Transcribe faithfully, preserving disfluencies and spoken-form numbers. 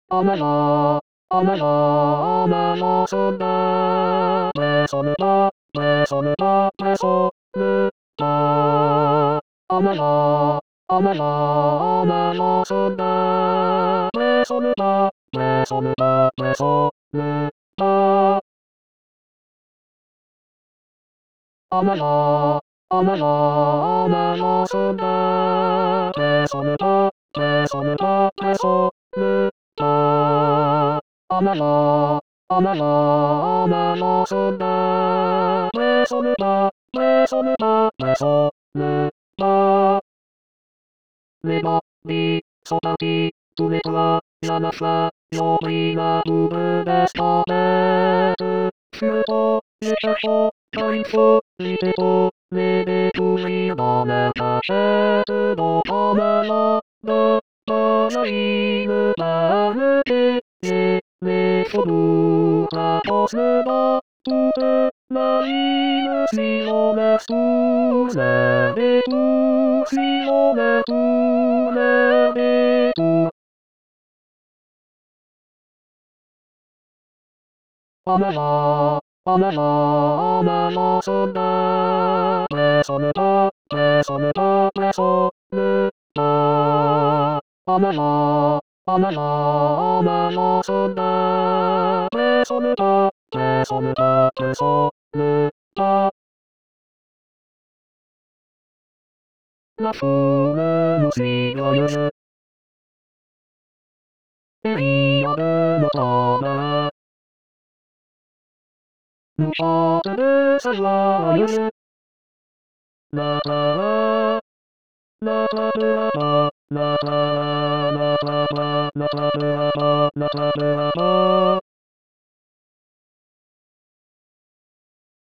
あめら、あめら、あめらそだ、れそれだ、れそれだ、れそれだ。あめら、あめら、あめらそだ、れそれだ、れそれだ、れそれだ。あめら、あめら、あめらそだ、れそれだ、れそれだ、れそれだ。あめら、あめら、あめらそだ、れそれだ、れそれだ、れそれだ。レバ、ビ、ソダビ、トゥレトラ、ジャナフラ、ヨーリーナ、ブルデスタベル、シュート、ジェシャショ、タインフ、リテト、レベトリバネタシェルドカメラ、ダ、ダジャイルバルケ、ジェ、レソブハトスバ、トゥテ、ナイルシロレストレベト、シロレトレベト。あめら、あめら、あめらそだ、れそれだ、れそれだ、れそれだ。あめら、あめら、あめらそだ、れそれだ、れそれだ、れそれだ。ラフレムシがゆず、エリアでのため。ぬぱてでさらゆず、なたら、なたてらば、なたら、なたら、なたてらば、なたてらば。